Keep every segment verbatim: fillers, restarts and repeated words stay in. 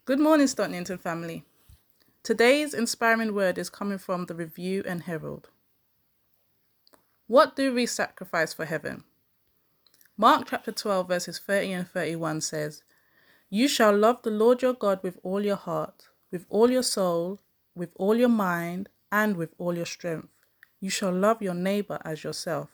Good morning, Stott Newton family. Today's inspiring word is coming from the Review and Herald. What do we sacrifice for heaven? Mark chapter twelve verses thirty and thirty-one says, "You shall love the Lord your God with all your heart, with all your soul, with all your mind, and with all your strength. You shall love your neighbor as yourself."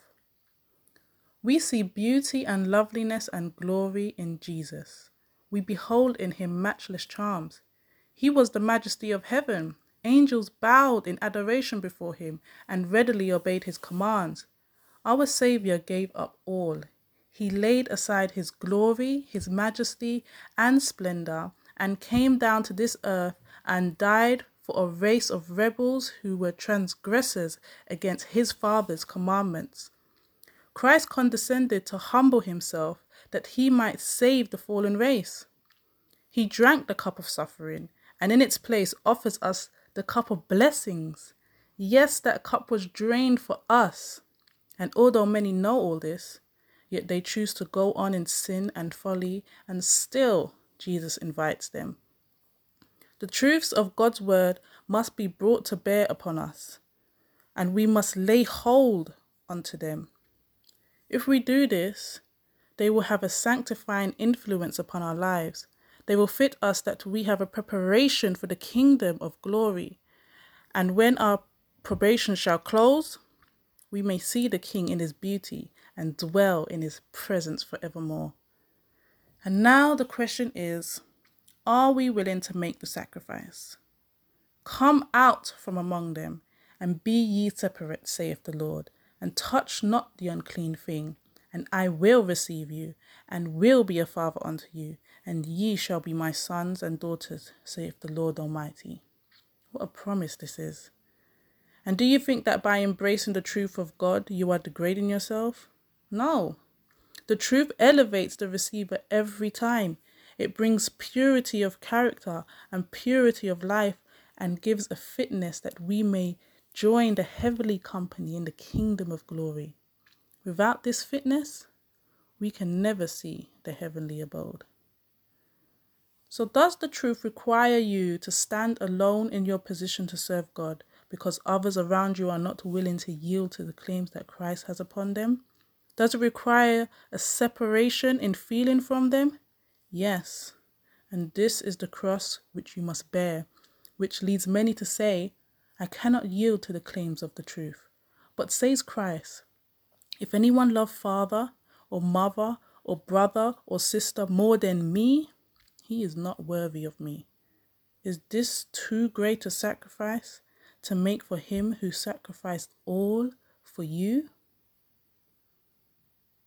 We see beauty and loveliness and glory in Jesus. We behold in him matchless charms. He was the majesty of heaven. Angels bowed in adoration before him and readily obeyed his commands. Our Saviour gave up all. He laid aside his glory, his majesty, and splendor, and came down to this earth and died for a race of rebels who were transgressors against his Father's commandments. Christ condescended to humble himself that he might save the fallen race. He drank the cup of suffering and in its place offers us the cup of blessings. Yes, that cup was drained for us. And although many know all this, yet they choose to go on in sin and folly, and still Jesus invites them. The truths of God's word must be brought to bear upon us, and we must lay hold onto them. If we do this, they will have a sanctifying influence upon our lives. They will fit us that we have a preparation for the kingdom of glory. And when our probation shall close, we may see the King in his beauty and dwell in his presence forevermore. And now the question is, are we willing to make the sacrifice? Come out from among them, and be ye separate, saith the Lord, and touch not the unclean thing, and I will receive you, and will be a father unto you, and ye shall be my sons and daughters, saith the Lord Almighty. What a promise this is. And do you think that by embracing the truth of God, you are degrading yourself? No. The truth elevates the receiver every time. It brings purity of character and purity of life, and gives a fitness that we may join the heavenly company in the kingdom of glory. Without this fitness, we can never see the heavenly abode. So does the truth require you to stand alone in your position to serve God because others around you are not willing to yield to the claims that Christ has upon them? Does it require a separation in feeling from them? Yes. And this is the cross which you must bear, which leads many to say, I cannot yield to the claims of the truth. But says Christ, if anyone love father or mother or brother or sister more than me, he is not worthy of me. Is this too great a sacrifice to make for him who sacrificed all for you?